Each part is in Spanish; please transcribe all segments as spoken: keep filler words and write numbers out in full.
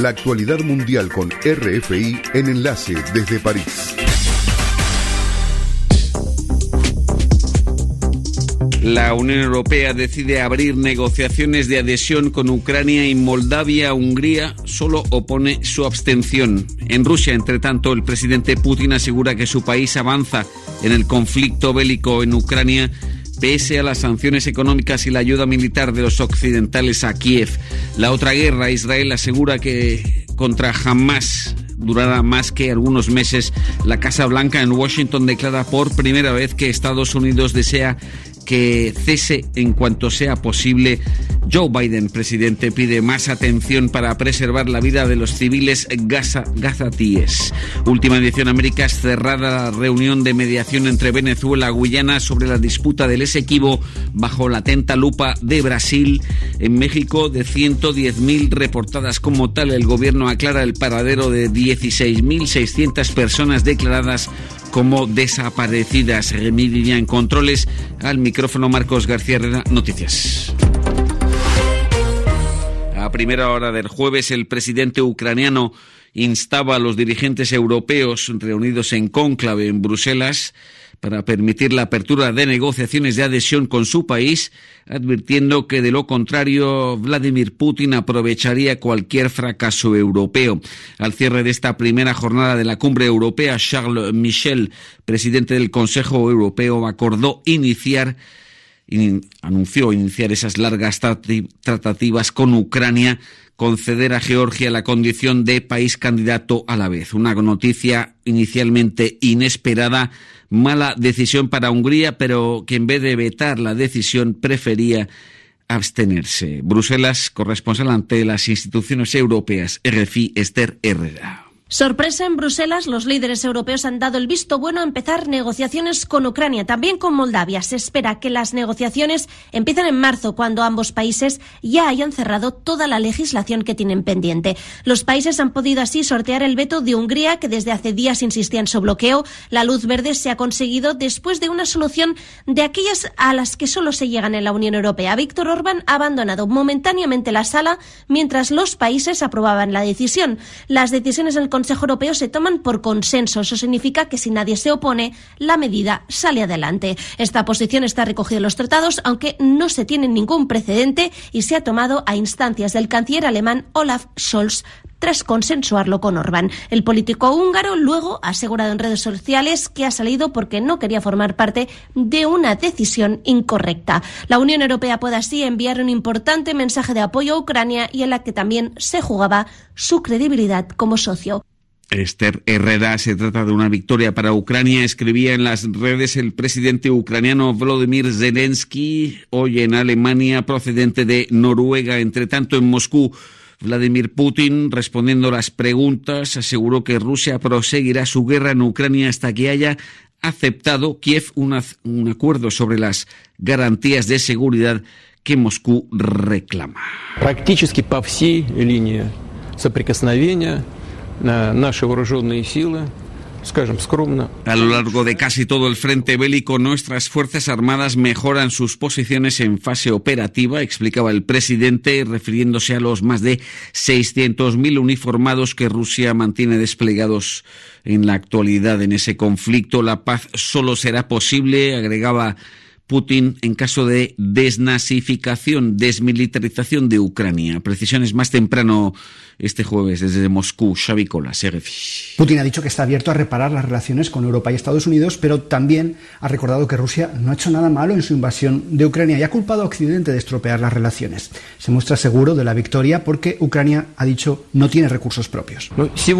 La actualidad mundial con R F I en Enlace desde París. La Unión Europea decide abrir negociaciones de adhesión con Ucrania y Moldavia. Hungría solo opone su abstención. En Rusia, entre tanto, el presidente Putin asegura que su país avanza en el conflicto bélico en Ucrania, pese a las sanciones económicas y la ayuda militar de los occidentales a Kiev. La otra guerra, Israel asegura que contra Hamás durará más que algunos meses. La Casa Blanca en Washington declara por primera vez que Estados Unidos desea que cese en cuanto sea posible. Joe Biden, presidente, pide más atención para preservar la vida de los civiles gaza, gazatíes. Última edición, Américas, cerrada la reunión de mediación entre Venezuela y Guyana sobre la disputa del Esequibo bajo la atenta lupa de Brasil. En México, de ciento diez mil reportadas como tal, el gobierno aclara el paradero de dieciséis mil seiscientas personas declaradas como desaparecidas. Remedian en controles, al micrófono Marcos García Herrera, Noticias. A primera hora del jueves, el presidente ucraniano instaba a los dirigentes europeos reunidos en cónclave en Bruselas para permitir la apertura de negociaciones de adhesión con su país, advirtiendo que de lo contrario Vladimir Putin aprovecharía cualquier fracaso europeo. Al cierre de esta primera jornada de la cumbre europea, Charles Michel, presidente del Consejo Europeo, acordó iniciar In, anunció iniciar esas largas tratativas con Ucrania, conceder a Georgia la condición de país candidato a la vez. Una noticia inicialmente inesperada, mala decisión para Hungría, pero que en vez de vetar la decisión prefería abstenerse. Bruselas, corresponsal ante las instituciones europeas, R F I, Esther Herrera. Sorpresa en Bruselas, los líderes europeos han dado el visto bueno a empezar negociaciones con Ucrania, también con Moldavia. Se espera que las negociaciones empiecen en marzo, cuando ambos países ya hayan cerrado toda la legislación que tienen pendiente. Los países han podido así sortear el veto de Hungría, que desde hace días insistía en su bloqueo. La luz verde se ha conseguido después de una solución de aquellas a las que solo se llegan en la Unión Europea. Víctor Orbán ha abandonado momentáneamente la sala mientras los países aprobaban la decisión. Las decisiones del El Consejo Europeo se toman por consenso. Eso significa que si nadie se opone, la medida sale adelante. Esta posición está recogida en los tratados, aunque no se tiene ningún precedente, y se ha tomado a instancias del canciller alemán Olaf Scholz, tras consensuarlo con Orbán. El político húngaro luego ha asegurado en redes sociales que ha salido porque no quería formar parte de una decisión incorrecta. La Unión Europea puede así enviar un importante mensaje de apoyo a Ucrania, y en la que también se jugaba su credibilidad como socio. Esther Herrera, se trata de una victoria para Ucrania, escribía en las redes el presidente ucraniano Volodymyr Zelensky, hoy en Alemania, procedente de Noruega. Entre tanto, en Moscú, Vladimir Putin, respondiendo a las preguntas, aseguró que Rusia proseguirá su guerra en Ucrania hasta que haya aceptado Kiev una, un acuerdo sobre las garantías de seguridad que Moscú reclama. Практически по всей линии соприкосновения наши вооруженные силы, скажем скромно. A lo largo de casi todo el frente bélico, nuestras fuerzas armadas mejoran sus posiciones en fase operativa, explicaba el presidente, refiriéndose a los más de seiscientos mil uniformados que Rusia mantiene desplegados en la actualidad en ese conflicto. La paz solo será posible, agregaba Putin, en caso de desnazificación, desmilitarización de Ucrania. Precisiones más temprano este jueves desde Moscú. Xavi Colas, R F I. Putin ha dicho que está abierto a reparar las relaciones con Europa y Estados Unidos, pero también ha recordado que Rusia no ha hecho nada malo en su invasión de Ucrania y ha culpado a Occidente de estropear las relaciones. Se muestra seguro de la victoria porque Ucrania, ha dicho, no tiene recursos propios.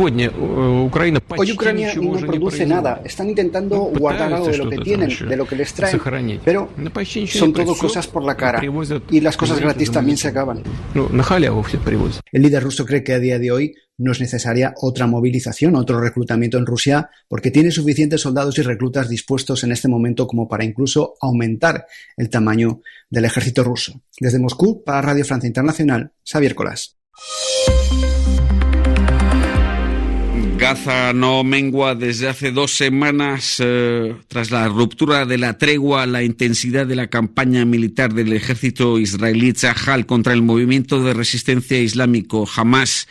Hoy Ucrania no produce nada. Están intentando guardar algo de lo que tienen, de lo que les traen, pero son todo cosas por la cara, y las cosas gratis también se acaban. El líder ruso cree que a día de hoy no es necesaria otra movilización, otro reclutamiento en Rusia, porque tiene suficientes soldados y reclutas dispuestos en este momento como para incluso aumentar el tamaño del ejército ruso. Desde Moscú, para Radio Francia Internacional, Xavier Colas. Gaza no mengua desde hace dos semanas. Eh, tras la ruptura de la tregua, la intensidad de la campaña militar del ejército israelí Tzahal contra el movimiento de resistencia islámico Hamás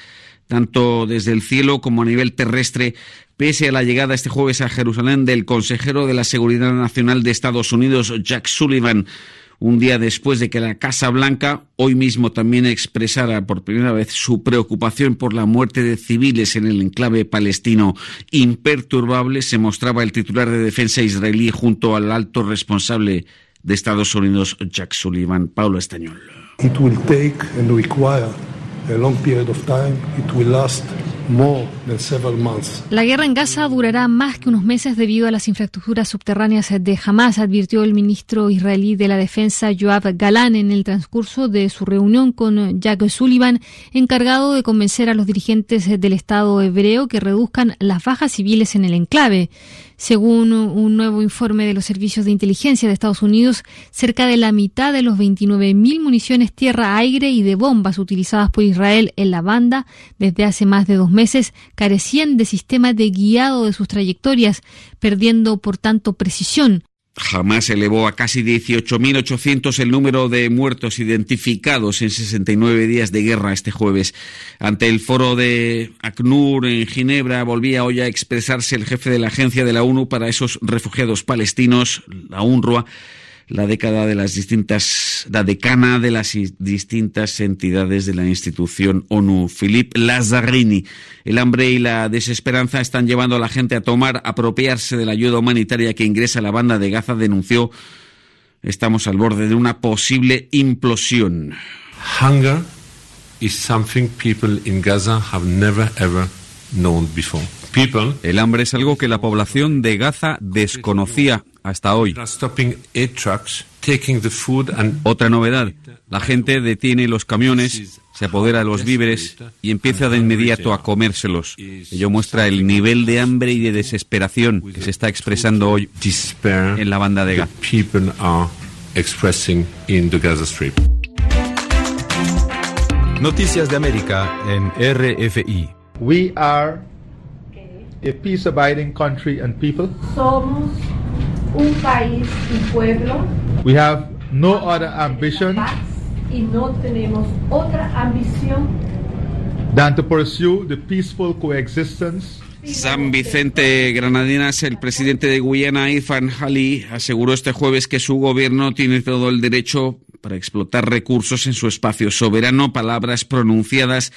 tanto desde el cielo como a nivel terrestre, pese a la llegada este jueves a Jerusalén del consejero de la Seguridad Nacional de Estados Unidos, Jack Sullivan, un día después de que la Casa Blanca hoy mismo también expresara por primera vez su preocupación por la muerte de civiles en el enclave palestino. Imperturbable se mostraba el titular de defensa israelí junto al alto responsable de Estados Unidos, Jack Sullivan. Pablo Estañol. It will take and require a long period of time. It will last more than several months. La guerra en Gaza durará más que unos meses debido a las infraestructuras subterráneas de Hamas, advirtió el ministro israelí de la Defensa, Yoav Galán, en el transcurso de su reunión con Jack Sullivan, encargado de convencer a los dirigentes del Estado hebreo que reduzcan las bajas civiles en el enclave. Según un nuevo informe de los servicios de inteligencia de Estados Unidos, cerca de la mitad de los veintinueve mil municiones tierra-aire y de bombas utilizadas por Israel en la banda desde hace más de dos meses carecían de sistema de guiado de sus trayectorias, perdiendo por tanto precisión. Jamás elevó a casi dieciocho mil ochocientos el número de muertos identificados en sesenta y nueve días de guerra este jueves. Ante el foro de ACNUR en Ginebra volvía hoy a expresarse el jefe de la Agencia de la ONU para esos refugiados palestinos, la UNRWA, la década de las distintas, la decana de las distintas entidades de la institución ONU, Philippe Lazzarini. El hambre y la desesperanza están llevando a la gente a tomar, apropiarse de la ayuda humanitaria que ingresa a la banda de Gaza, denunció. Estamos al borde de una posible implosión. Hunger is something people in Gaza have never ever known before. People, el hambre es algo que la población de Gaza desconocía hasta hoy. Otra novedad, la gente detiene los camiones, se apodera de los víveres y empieza de inmediato a comérselos. Ello muestra el nivel de hambre y de desesperación que se está expresando hoy en la banda de Gaza. Noticias de América en R F I. We are a peace-abiding country and people. Somos un país y pueblo. We have no other ambition y no tenemos otra ambición than to pursue the peaceful coexistence. San Vicente Granadinas, el presidente de Guyana, Irfan Ali, aseguró este jueves que su gobierno tiene todo el derecho para explotar recursos en su espacio soberano, palabras pronunciadas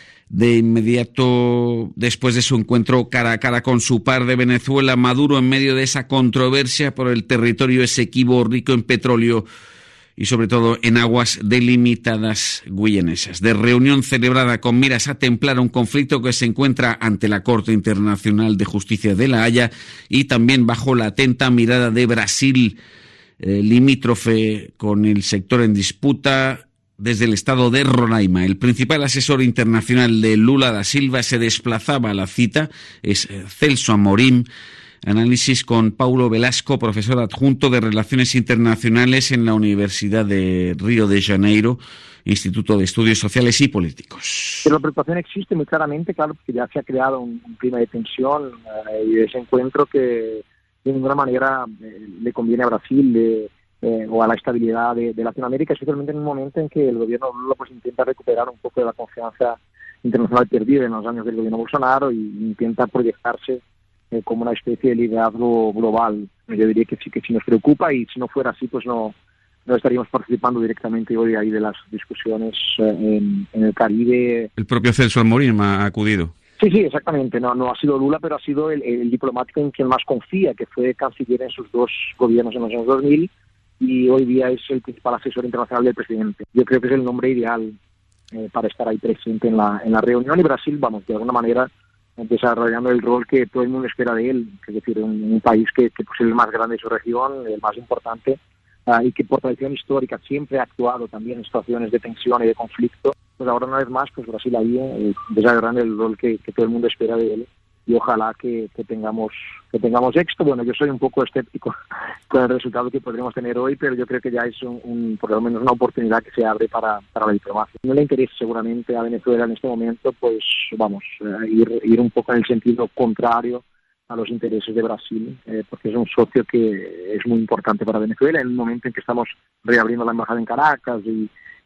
de inmediato después de su encuentro cara a cara con su par de Venezuela, Maduro, en medio de esa controversia por el territorio Esequibo rico en petróleo y sobre todo en aguas delimitadas guyanesas. De reunión celebrada con miras a templar un conflicto que se encuentra ante la Corte Internacional de Justicia de La Haya y también bajo la atenta mirada de Brasil, eh, limítrofe con el sector en disputa. Desde el estado de Roraima, el principal asesor internacional de Lula da Silva se desplazaba a la cita, es Celso Amorim. Análisis con Paulo Velasco, profesor adjunto de Relaciones Internacionales en la Universidad de Río de Janeiro, Instituto de Estudios Sociales y Políticos. Pero la preocupación existe muy claramente, claro, porque ya se ha creado un, un clima de tensión eh, y de ese encuentro que de ninguna manera eh, le conviene a Brasil, de, Eh, o a la estabilidad de, de Latinoamérica, especialmente en un momento en que el gobierno Lula pues intenta recuperar un poco de la confianza internacional perdida en los años del gobierno Bolsonaro y intenta proyectarse eh, como una especie de liderazgo global. Yo diría que sí que sí nos preocupa y si no fuera así pues no, no estaríamos participando directamente hoy ahí de las discusiones eh, en, en el Caribe. El propio Celso Amorim ha acudido. Sí, sí, exactamente. No, no ha sido Lula, pero ha sido el, el diplomático en quien más confía, que fue canciller en sus dos gobiernos en los años dos mil y hoy día es el principal asesor internacional del presidente. Yo creo que es el nombre ideal eh, para estar ahí presente en la en la reunión y Brasil, vamos, de alguna manera desarrollando el rol que todo el mundo espera de él, es decir, un, un país que, que pues, es el más grande de su región, el más importante uh, y que por tradición histórica siempre ha actuado también en situaciones de tensión y de conflicto. Pues ahora una vez más, pues Brasil ahí eh, desarrollando el rol que, que todo el mundo espera de él. Y ojalá que, que tengamos que tengamos éxito. Bueno, yo soy un poco escéptico con el resultado que podremos tener hoy, pero yo creo que ya es un, un por lo menos una oportunidad que se abre para, para la diplomacia. No le interesa seguramente a Venezuela en este momento, pues vamos, eh, ir, ir un poco en el sentido contrario a los intereses de Brasil, eh, porque es un socio que es muy importante para Venezuela en un momento en que estamos reabriendo la embajada en Caracas y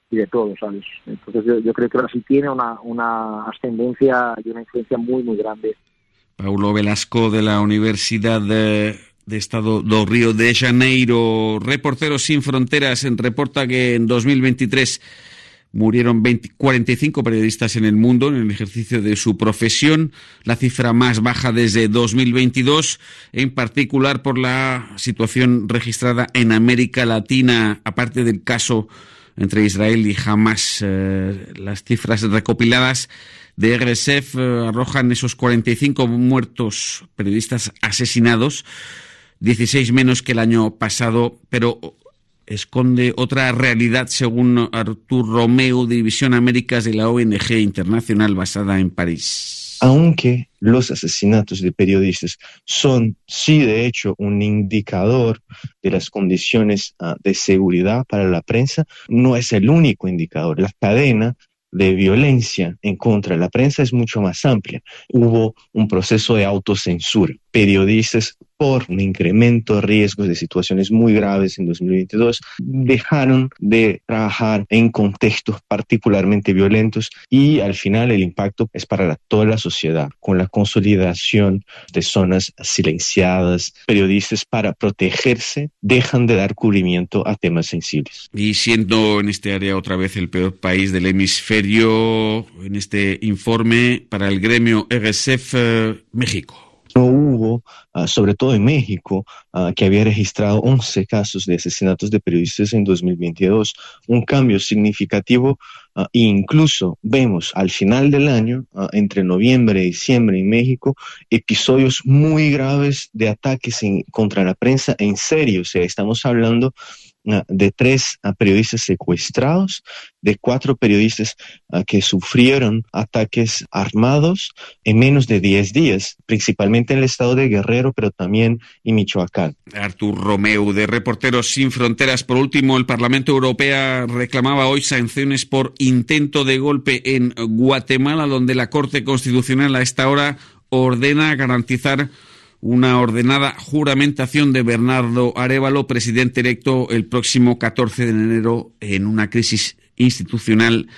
y de todo, ¿sabes? Entonces yo, yo creo que Brasil tiene una, una ascendencia y una influencia muy, muy grande. Paulo Velasco, de la Universidad de, de Estado do Río de Janeiro. Reporteros Sin Fronteras en reporta que en dos mil veintitrés murieron veinte, cuarenta y cinco periodistas en el mundo en el ejercicio de su profesión, la cifra más baja desde dos mil veintidós, en particular por la situación registrada en América Latina, aparte del caso entre Israel y Hamas. Eh, las cifras recopiladas de R S F eh, arrojan esos cuarenta y cinco muertos periodistas asesinados, dieciséis menos que el año pasado, pero esconde otra realidad, según Artur Romeu, de División Américas de la O N G internacional basada en París. Aunque los asesinatos de periodistas son, sí, de hecho, un indicador de las condiciones uh, de seguridad para la prensa, no es el único indicador. La cadena de violencia en contra de la prensa es mucho más amplia. Hubo un proceso de autocensura. Periodistas, por un incremento de riesgos de situaciones muy graves en dos mil veintidós, dejaron de trabajar en contextos particularmente violentos y al final el impacto es para la, toda la sociedad, con la consolidación de zonas silenciadas. Periodistas, para protegerse, dejan de dar cubrimiento a temas sensibles. Y siendo en este área otra vez el peor país del hemisferio, en este informe para el gremio R S F, eh, México. No hubo, uh, sobre todo en México, uh, que había registrado once casos de asesinatos de periodistas en dos mil veintidós, un cambio significativo, uh, e incluso vemos al final del año, uh, entre noviembre y diciembre en México, episodios muy graves de ataques en, contra la prensa en serio. O sea, estamos hablando uh, de tres uh, periodistas secuestrados, de cuatro periodistas uh, que sufrieron ataques armados en menos de diez días, principalmente en el estado de Guerrero, pero también en Michoacán. Artur Romeu, de Reporteros Sin Fronteras. Por último, el Parlamento Europeo reclamaba hoy sanciones por intento de golpe en Guatemala, donde la Corte Constitucional a esta hora ordena garantizar una ordenada juramentación de Bernardo Arévalo, presidente electo el próximo catorce de enero, en una crisis institucional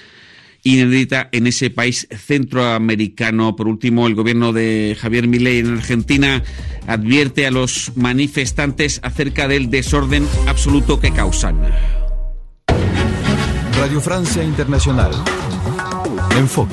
inédita en ese país centroamericano. Por último, el gobierno de Javier Milei en Argentina advierte a los manifestantes acerca del desorden absoluto que causan. Radio Francia Internacional. Enfoque.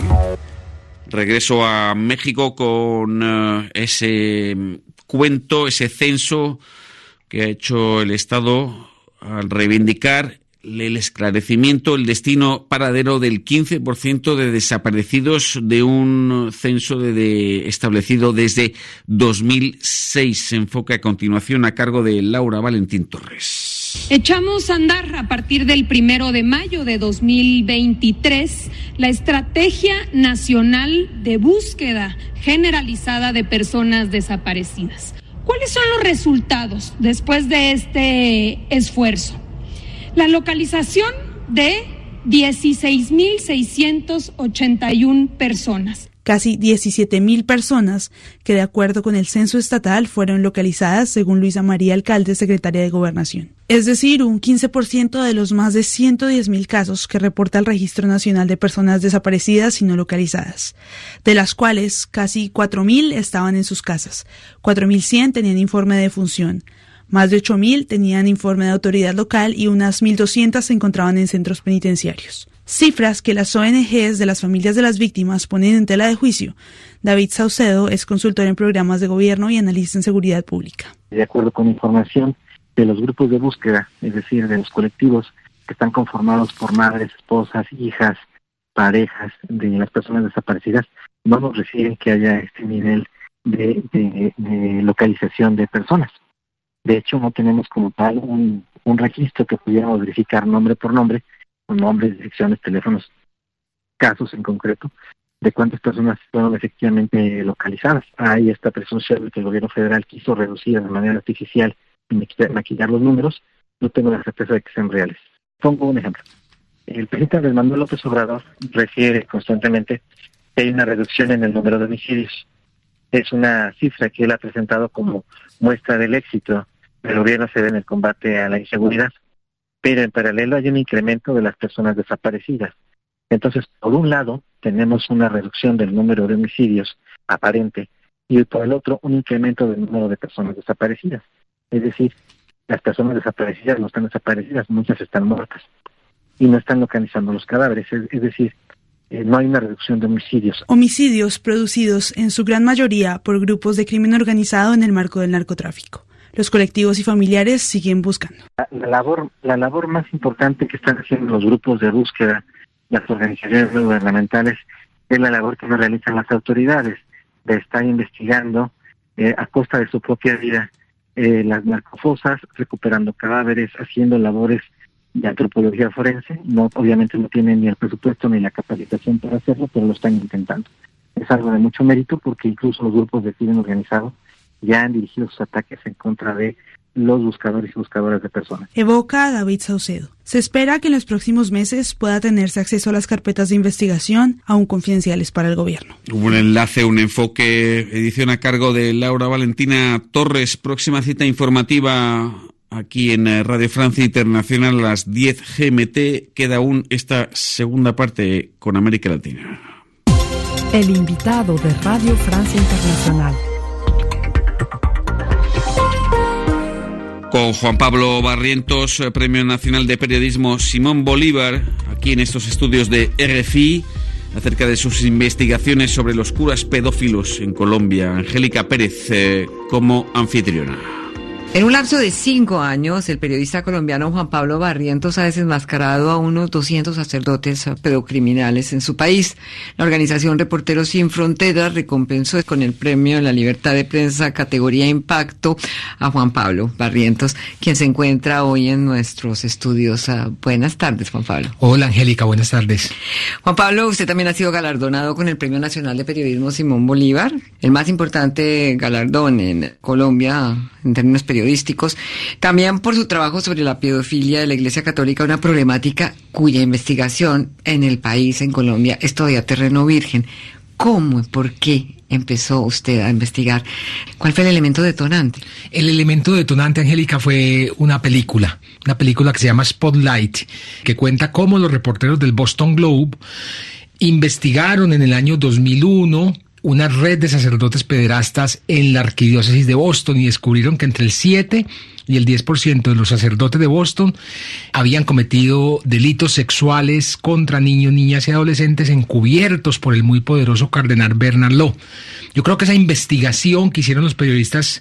Regreso a México con uh, ese cuento, ese censo que ha hecho el Estado al reivindicar el esclarecimiento, el destino paradero del quince por ciento de desaparecidos de un censo de, de establecido desde dos mil seis. Se enfoca a continuación a cargo de Laura Valentín Torres. Echamos a andar a partir del primero de mayo de dos mil veintitrés la Estrategia Nacional de Búsqueda Generalizada de Personas Desaparecidas. ¿Cuáles son los resultados después de este esfuerzo? La localización de dieciséis mil seiscientas ochenta y una personas. Casi diecisiete mil personas que, de acuerdo con el censo estatal, fueron localizadas, según Luisa María Alcalde, secretaria de Gobernación. Es decir, un quince por ciento de los más de ciento diez mil casos que reporta el Registro Nacional de Personas Desaparecidas y No Localizadas, de las cuales casi cuatro mil estaban en sus casas, cuatro mil cien tenían informe de defunción, más de ocho mil tenían informe de autoridad local y unas mil doscientas se encontraban en centros penitenciarios. Cifras que las O N Ges de las familias de las víctimas ponen en tela de juicio. David Saucedo es consultor en programas de gobierno y analista en seguridad pública. De acuerdo con información de los grupos de búsqueda, es decir, de los colectivos que están conformados por madres, esposas, hijas, parejas de las personas desaparecidas, no nos refieren que haya este nivel de, de, de localización de personas. De hecho, no tenemos como tal un, un registro que pudiéramos verificar nombre por nombre, con nombres, direcciones, teléfonos, casos en concreto, de cuántas personas fueron efectivamente localizadas. Hay esta presunción de que el gobierno federal quiso reducir de manera artificial y maquillar los números. No tengo la certeza de que sean reales. Pongo un ejemplo. El presidente Andrés Manuel López Obrador refiere constantemente que hay una reducción en el número de homicidios. Es una cifra que él ha presentado como muestra del éxito del gobierno federal en el combate a la inseguridad. pero en paralelo hay un incremento de las personas desaparecidas. Entonces, por un lado, tenemos una reducción del número de homicidios aparente, y por el otro, un incremento del número de personas desaparecidas. Es decir, las personas desaparecidas no están desaparecidas, muchas están muertas, y no están localizando los cadáveres, es, es decir, eh, no hay una reducción de homicidios. Homicidios producidos en su gran mayoría por grupos de crimen organizado en el marco del narcotráfico. Los colectivos y familiares siguen buscando. La, la, labor, la labor más importante que están haciendo los grupos de búsqueda, las organizaciones gubernamentales, es la labor que no realizan las autoridades, de estar investigando eh, a costa de su propia vida eh, las narcofosas, recuperando cadáveres, haciendo labores de antropología forense. No, obviamente no tienen ni el presupuesto ni la capacitación para hacerlo, pero lo están intentando. Es algo de mucho mérito porque incluso los grupos de crimen organizado ya han dirigido sus ataques en contra de los buscadores y buscadoras de personas. Evoca a David Saucedo. Se espera que en los próximos meses pueda tenerse acceso a las carpetas de investigación aún confidenciales para el gobierno. Un enlace, un enfoque, edición a cargo de Laura Valentina Torres. Próxima cita informativa aquí en Radio Francia Internacional a las diez G M T. Queda aún esta segunda parte con América Latina. El invitado de Radio Francia Internacional. Con Juan Pablo Barrientos, Premio Nacional de Periodismo Simón Bolívar, aquí en estos estudios de R F I, acerca de sus investigaciones sobre los curas pedófilos en Colombia. Angélica Pérez, eh, como anfitriona. En un lapso de cinco años, el periodista colombiano Juan Pablo Barrientos ha desenmascarado a unos doscientos sacerdotes pedocriminales en su país. La organización Reporteros Sin Fronteras recompensó con el premio en la libertad de prensa categoría Impacto a Juan Pablo Barrientos, quien se encuentra hoy en nuestros estudios. Buenas tardes, Juan Pablo. Hola, Angélica, buenas tardes. Juan Pablo, usted también ha sido galardonado con el Premio Nacional de Periodismo Simón Bolívar, el más importante galardón en Colombia en términos periodísticos, también por su trabajo sobre la pedofilia de la Iglesia Católica, una problemática cuya investigación en el país, en Colombia, es todavía terreno virgen. ¿Cómo y por qué empezó usted a investigar? ¿Cuál fue el elemento detonante? El elemento detonante, Angélica, fue una película, una película que se llama Spotlight, que cuenta cómo los reporteros del Boston Globe investigaron en el año dos mil uno una red de sacerdotes pederastas en la arquidiócesis de Boston y descubrieron que entre el siete y el diez por ciento de los sacerdotes de Boston habían cometido delitos sexuales contra niños, niñas y adolescentes encubiertos por el muy poderoso cardenal Bernard Law. Yo creo que esa investigación que hicieron los periodistas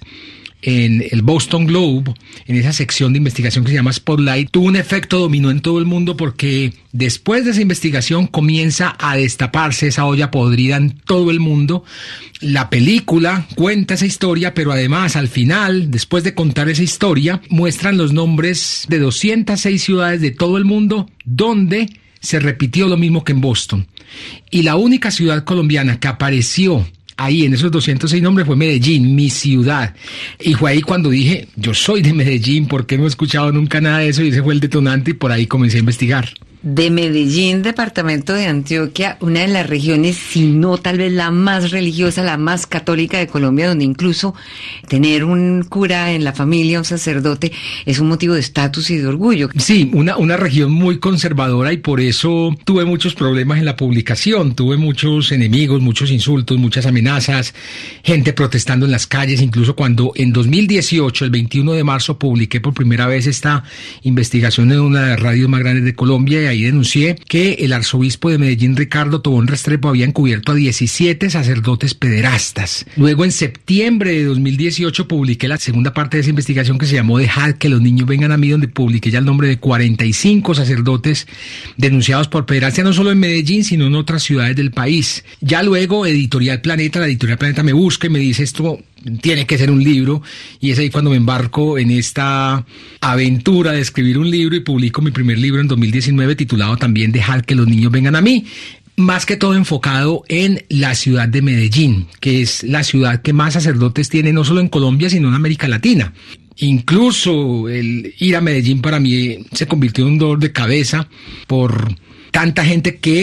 en el Boston Globe, en esa sección de investigación que se llama Spotlight, tuvo un efecto dominó en todo el mundo porque después de esa investigación comienza a destaparse esa olla podrida en todo el mundo. La película cuenta esa historia, pero además al final, después de contar esa historia, muestran los nombres de doscientas seis ciudades de todo el mundo donde se repitió lo mismo que en Boston. Y la única ciudad colombiana que apareció ahí en esos doscientos seis nombres fue Medellín, mi ciudad. Y fue ahí cuando dije, yo soy de Medellín, ¿por qué no he escuchado nunca nada de eso? Y ese fue el detonante y por ahí comencé a investigar. De Medellín, departamento de Antioquia, una de las regiones, si no tal vez la más religiosa, la más católica de Colombia, donde incluso tener un cura en la familia, un sacerdote, es un motivo de estatus y de orgullo. Sí, una, una región muy conservadora y por eso tuve muchos problemas en la publicación, tuve muchos enemigos, muchos insultos, muchas amenazas, gente protestando en las calles, incluso cuando en dos mil dieciocho, el veintiuno de marzo, publiqué por primera vez esta investigación en una de las radios más grandes de Colombia y ahí denuncié que el arzobispo de Medellín, Ricardo Tobón Restrepo, había encubierto a diecisiete sacerdotes pederastas. Luego, en septiembre de dos mil dieciocho, publiqué la segunda parte de esa investigación que se llamó Dejad que los niños vengan a mí, donde publiqué ya el nombre de cuarenta y cinco sacerdotes denunciados por pederastia, no solo en Medellín, sino en otras ciudades del país. Ya luego, Editorial Planeta, la Editorial Planeta me busca y me dice esto tiene que ser un libro, y es ahí cuando me embarco en esta aventura de escribir un libro y publico mi primer libro en dos mil diecinueve titulado también Dejad que los niños vengan a mí, más que todo enfocado en la ciudad de Medellín, que es la ciudad que más sacerdotes tiene no solo en Colombia sino en América Latina. Incluso el ir a Medellín para mí se convirtió en un dolor de cabeza por tanta gente que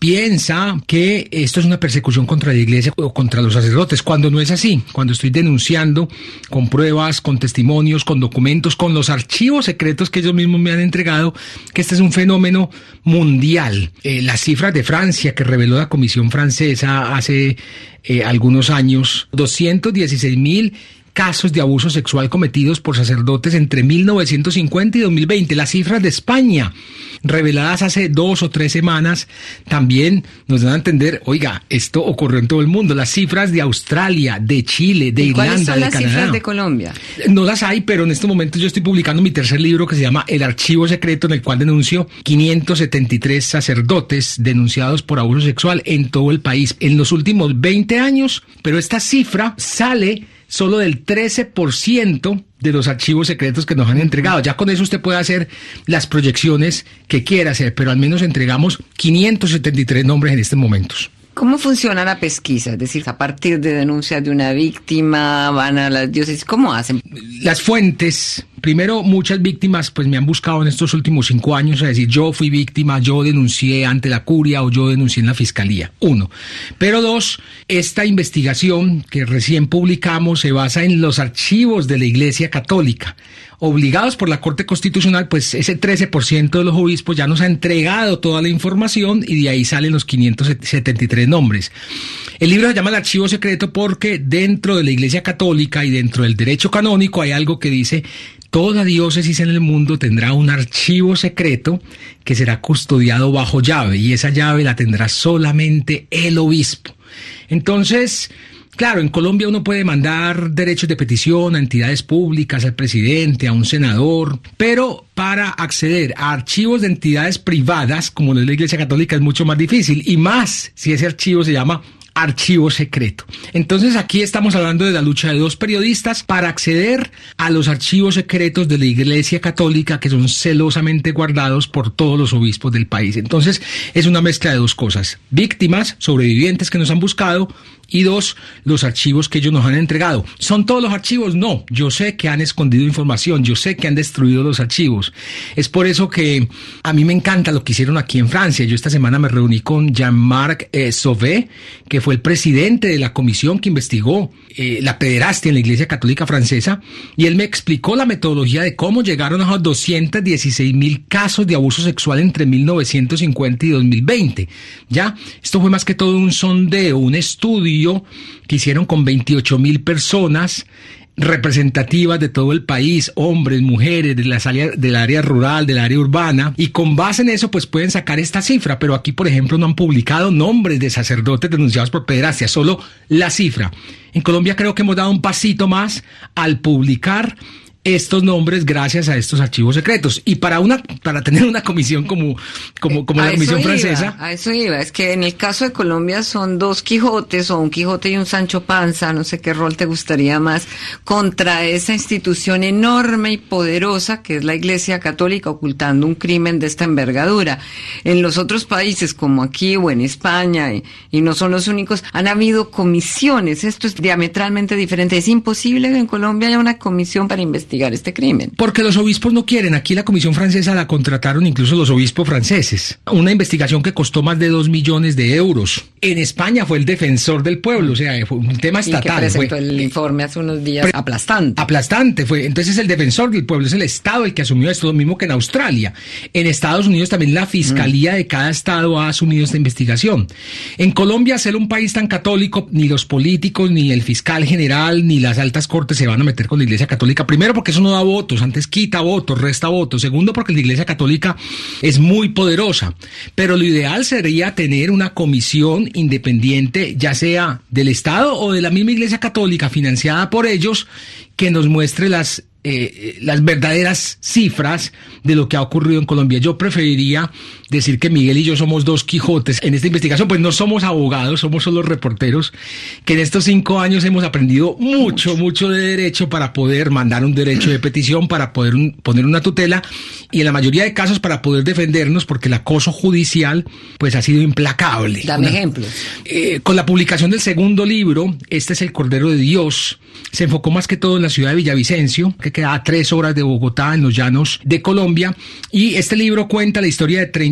piensa que esto es una persecución contra la iglesia o contra los sacerdotes, cuando no es así. Cuando estoy denunciando con pruebas, con testimonios, con documentos, con los archivos secretos que ellos mismos me han entregado, que este es un fenómeno mundial. Eh, las cifras de Francia que reveló la Comisión Francesa hace eh, algunos años, doscientos dieciséis mil casos de abuso sexual cometidos por sacerdotes entre mil novecientos cincuenta y dos mil veinte. Las cifras de España, reveladas hace dos o tres semanas, también nos dan a entender, oiga, esto ocurrió en todo el mundo. Las cifras de Australia, de Chile, de Irlanda, de Canadá. ¿Cuáles son las cifras de Colombia? No las hay, pero en este momento yo estoy publicando mi tercer libro que se llama El Archivo Secreto, en el cual denuncio quinientos setenta y tres sacerdotes denunciados por abuso sexual en todo el país en los últimos veinte años, pero esta cifra sale solo del trece por ciento de los archivos secretos que nos han entregado. Ya con eso usted puede hacer las proyecciones que quiera hacer, pero al menos entregamos quinientos setenta y tres nombres en estos momentos. ¿Cómo funciona la pesquisa? Es decir, a partir de denuncias de una víctima, van a las diócesis, ¿cómo hacen? Las fuentes, primero, muchas víctimas pues me han buscado en estos últimos cinco años, es decir, yo fui víctima, yo denuncié ante la curia o yo denuncié en la fiscalía, uno. Pero dos, esta investigación que recién publicamos se basa en los archivos de la Iglesia Católica. Obligados por la Corte Constitucional, pues ese trece por ciento de los obispos ya nos ha entregado toda la información y de ahí salen los quinientos setenta y tres nombres. El libro se llama El Archivo Secreto porque dentro de la Iglesia Católica y dentro del derecho canónico hay algo que dice: toda diócesis en el mundo tendrá un archivo secreto que será custodiado bajo llave, y esa llave la tendrá solamente el obispo. Entonces, claro, en Colombia uno puede mandar derechos de petición a entidades públicas, al presidente, a un senador, pero para acceder a archivos de entidades privadas, como la Iglesia Católica, es mucho más difícil, y más si ese archivo se llama archivo secreto. Entonces aquí estamos hablando de la lucha de dos periodistas para acceder a los archivos secretos de la Iglesia Católica, que son celosamente guardados por todos los obispos del país. Entonces es una mezcla de dos cosas: víctimas, sobrevivientes que nos han buscado, y dos, los archivos que ellos nos han entregado. ¿Son todos los archivos? No, yo sé que han escondido información, yo sé que han destruido los archivos. Es por eso que a mí me encanta lo que hicieron aquí en Francia. Yo esta semana me reuní con Jean-Marc eh, Sauvé, que fue el presidente de la comisión que investigó eh, la pederastia en la Iglesia Católica Francesa, y él me explicó la metodología de cómo llegaron a esos doscientos dieciséis mil casos de abuso sexual entre mil novecientos cincuenta y dos mil veinte. ¿Ya? Esto fue más que todo un sondeo, un estudio que hicieron con veintiocho mil personas representativas de todo el país, hombres, mujeres, de las áreas, del área rural, del área urbana, y con base en eso pues pueden sacar esta cifra. Pero aquí, por ejemplo, no han publicado nombres de sacerdotes denunciados por pederastia, solo la cifra. En Colombia creo que hemos dado un pasito más al publicar estos nombres gracias a estos archivos secretos. Y para una para tener una comisión como como como la comisión francesa, a eso iba, es que en el caso de Colombia son dos Quijotes, o un Quijote y un Sancho Panza, no sé qué rol te gustaría más, contra esa institución enorme y poderosa que es la Iglesia Católica, ocultando un crimen de esta envergadura. En los otros países, como aquí o en España, y, y no son los únicos, han habido comisiones. Esto es diametralmente diferente. Es imposible que en Colombia haya una comisión para investigar este crimen. Porque los obispos no quieren. Aquí la comisión francesa la contrataron incluso los obispos franceses. Una investigación que costó más de dos millones de euros. En España fue el defensor del pueblo, o sea, fue un tema estatal. Y que presentó fue, el informe hace unos días pre- aplastante. Aplastante fue. Entonces el defensor del pueblo es el Estado el que asumió esto, lo mismo que en Australia. En Estados Unidos también la fiscalía mm. de cada estado ha asumido esta investigación. En Colombia, ser un país tan católico, ni los políticos, ni el fiscal general, ni las altas cortes se van a meter con la Iglesia Católica. Primero, porque eso no da votos, antes quita votos, resta votos. Segundo, porque la Iglesia Católica es muy poderosa. Pero lo ideal sería tener una comisión independiente, ya sea del Estado o de la misma Iglesia Católica, financiada por ellos, que nos muestre las Eh, las verdaderas cifras de lo que ha ocurrido en Colombia. Yo preferiría decir que Miguel y yo somos dos Quijotes en esta investigación, pues no somos abogados, somos solo reporteros, que en estos cinco años hemos aprendido mucho, mucho de derecho para poder mandar un derecho de petición, para poder un, poner una tutela, y en la mayoría de casos para poder defendernos, porque el acoso judicial pues ha sido implacable. Dame una, ejemplos. Eh, con la publicación del segundo libro, Este es el Cordero de Dios, se enfocó más que todo en la ciudad de Villavicencio, que queda a tres horas de Bogotá, en los llanos de Colombia, y este libro cuenta la historia de treinta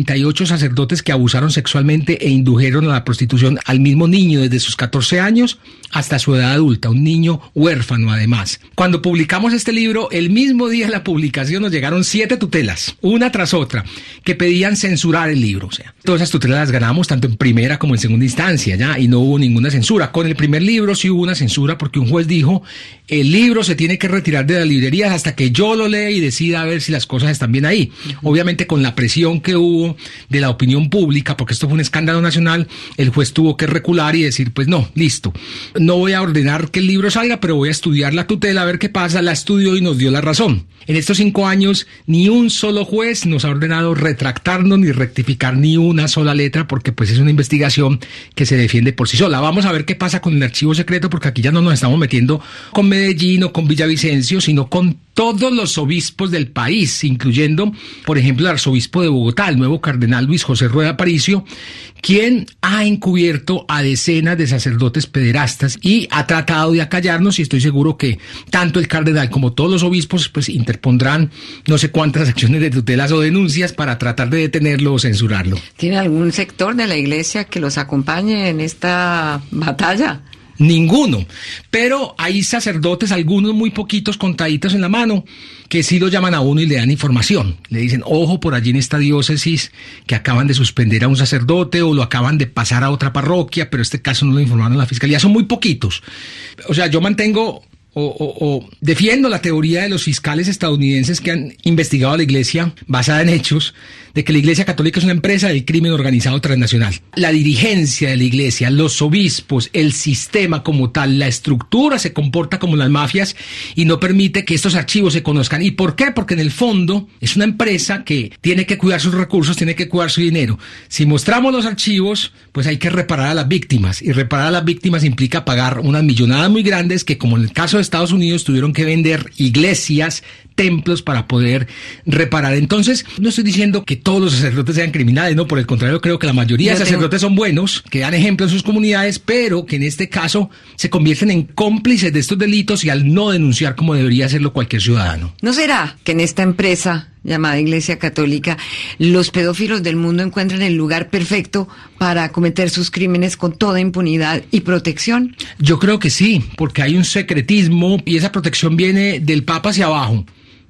treinta y ocho sacerdotes que abusaron sexualmente e indujeron a la prostitución al mismo niño desde sus catorce años hasta su edad adulta, un niño huérfano además. Cuando publicamos este libro, el mismo día de la publicación nos llegaron siete tutelas, una tras otra, que pedían censurar el libro. O sea, todas esas tutelas las ganamos tanto en primera como en segunda instancia, ya, y no hubo ninguna censura. Con el primer libro sí hubo una censura porque un juez dijo, el libro se tiene que retirar de las librerías hasta que yo lo lea y decida a ver si las cosas están bien ahí. Uh-huh. Obviamente con la presión que hubo de la opinión pública, porque esto fue un escándalo nacional, el juez tuvo que recular y decir, pues no, listo, no voy a ordenar que el libro salga, pero voy a estudiar la tutela a ver qué pasa. La estudió y nos dio la razón. En estos cinco años, ni un solo juez nos ha ordenado retractarnos ni rectificar ni una sola letra, porque pues es una investigación que se defiende por sí sola. Vamos a ver qué pasa con el archivo secreto, porque aquí ya no nos estamos metiendo con Medellín o con Villavicencio, sino con todos los obispos del país, incluyendo, por ejemplo, el arzobispo de Bogotá, el nuevo cardenal Luis José Rueda Aparicio, quien ha encubierto a decenas de sacerdotes pederastas y ha tratado de acallarnos, y estoy seguro que tanto el cardenal como todos los obispos pues interpondrán no sé cuántas acciones de tutelas o denuncias para tratar de detenerlo o censurarlo. ¿Tiene algún sector de la iglesia que los acompañe en esta batalla? Ninguno, pero hay sacerdotes, algunos muy poquitos contaditos en la mano, que sí lo llaman a uno y le dan información. Le dicen, ojo, por allí en esta diócesis que acaban de suspender a un sacerdote o lo acaban de pasar a otra parroquia, pero este caso no lo informaron a la fiscalía. Son muy poquitos. O sea, yo mantengo o, o, o defiendo la teoría de los fiscales estadounidenses que han investigado a la iglesia basada en hechos, de que la Iglesia Católica es una empresa del crimen organizado transnacional. La dirigencia de la iglesia, los obispos, el sistema como tal, la estructura se comporta como las mafias y no permite que estos archivos se conozcan. ¿Y por qué? Porque en el fondo es una empresa que tiene que cuidar sus recursos, tiene que cuidar su dinero. Si mostramos los archivos, pues hay que reparar a las víctimas, y reparar a las víctimas implica pagar unas millonadas muy grandes que, como en el caso de Estados Unidos, tuvieron que vender iglesias, templos para poder reparar. Entonces, no estoy diciendo que todos los sacerdotes sean criminales, no, por el contrario, creo que la mayoría de sacerdotes son buenos, que dan ejemplo en sus comunidades, pero que en este caso se convierten en cómplices de estos delitos y al no denunciar como debería hacerlo cualquier ciudadano. ¿No será que en esta empresa llamada Iglesia Católica los pedófilos del mundo encuentran el lugar perfecto para cometer sus crímenes con toda impunidad y protección? Yo creo que sí, porque hay un secretismo y esa protección viene del Papa hacia abajo.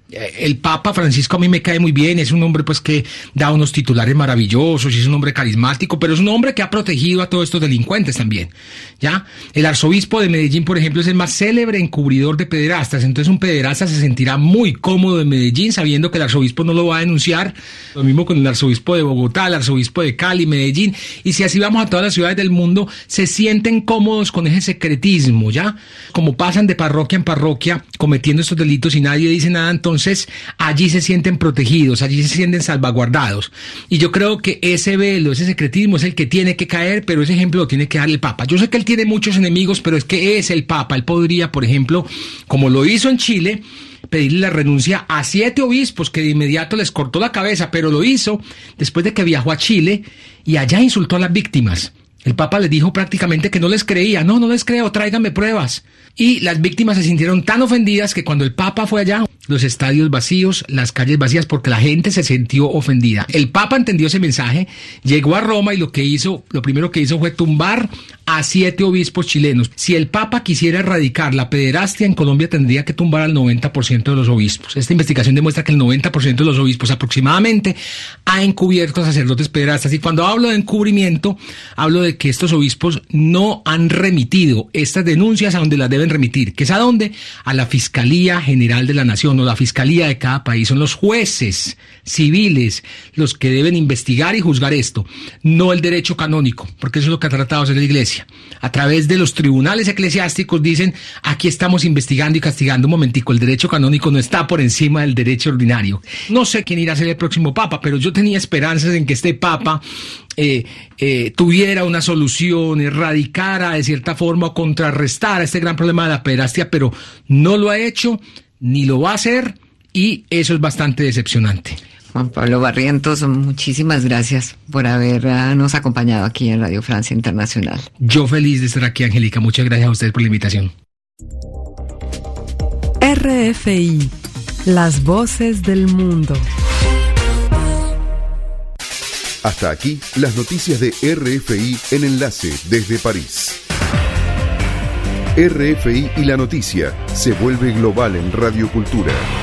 El Papa Francisco a mí me cae muy bien, es un hombre pues que da unos titulares maravillosos y es un hombre carismático, pero es un hombre que ha protegido a todos estos delincuentes también, ¿ya? El arzobispo de Medellín, por ejemplo, es el más célebre encubridor de pederastas, entonces un pederasta se sentirá muy cómodo en Medellín sabiendo que el arzobispo no lo va a denunciar. Lo mismo con el arzobispo de Bogotá, el arzobispo de Cali, Medellín, y si así vamos a todas las ciudades del mundo, se sienten cómodos con ese secretismo, ¿ya? Como pasan de parroquia en parroquia cometiendo estos delitos y nadie dice nada, entonces Entonces, allí se sienten protegidos, allí se sienten salvaguardados. Y yo creo que ese velo, ese secretismo es el que tiene que caer, pero ese ejemplo lo tiene que dar el Papa. Yo sé que él tiene muchos enemigos, pero es que es el Papa. Él podría, por ejemplo, como lo hizo en Chile, pedirle la renuncia a siete obispos que de inmediato les cortó la cabeza, pero lo hizo después de que viajó a Chile y allá insultó a las víctimas. El Papa les dijo prácticamente que no les creía. No, no les creo, tráiganme pruebas. Y las víctimas se sintieron tan ofendidas que cuando el Papa fue allá, los estadios vacíos, las calles vacías, porque la gente se sintió ofendida. El Papa entendió ese mensaje, llegó a Roma y lo que hizo, lo primero que hizo fue tumbar a siete obispos chilenos. Si el Papa quisiera erradicar la pederastia en Colombia, tendría que tumbar al noventa por ciento de los obispos. Esta investigación demuestra que el noventa por ciento de los obispos aproximadamente ha encubierto a sacerdotes pederastas. Y cuando hablo de encubrimiento, hablo de que estos obispos no han remitido estas denuncias a donde las deben remitir. ¿Que es a dónde? A la Fiscalía General de la Nación o la Fiscalía de cada país. Son los jueces civiles los que deben investigar y juzgar esto, no el derecho canónico, porque eso es lo que ha tratado de hacer la Iglesia. A través de los tribunales eclesiásticos dicen, aquí estamos investigando y castigando. Un momentico, el derecho canónico no está por encima del derecho ordinario. No sé quién irá a ser el próximo Papa, pero yo tenía esperanzas en que este Papa Eh, eh, tuviera una solución, erradicara de cierta forma o contrarrestara este gran problema de la pederastia, pero no lo ha hecho ni lo va a hacer y eso es bastante decepcionante. Juan Pablo Barrientos, muchísimas gracias por habernos acompañado aquí en Radio Francia Internacional. Yo feliz de estar aquí, Angélica. Muchas gracias a ustedes por la invitación. R F I, las voces del mundo. Hasta aquí las noticias de R F I en enlace desde París. R F I y la noticia se vuelve global en Radio Cultura.